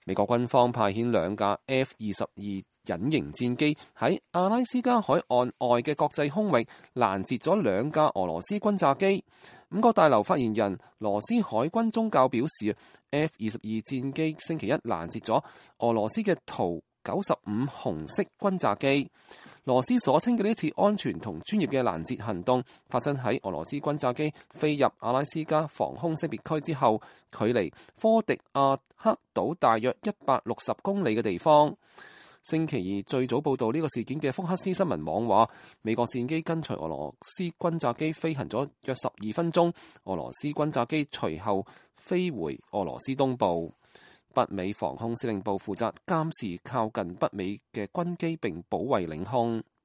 美國軍方派遣2架 F-22隱形戰機喺阿拉斯加海岸外嘅國際空域攔截咗2架俄羅斯轟炸機。5角大樓發言人羅斯海軍宗教表示，F-22戰機星期一攔截咗俄羅斯嘅圖95紅色轟炸機。羅斯所稱嘅呢次安全同專業嘅攔截行動發生喺俄羅斯轟炸機飛入阿拉斯加防空識別區之後，距離科迪亞克島大約160公里嘅地方。星期二最早報道呢個事件嘅福克斯新聞網話，美國戰機跟隨俄羅斯轟炸機飛行咗約12分鐘，俄羅斯轟炸機隨後飛回俄羅斯東部。北美防空司令部負責監視靠近北美嘅軍機並保衛領空。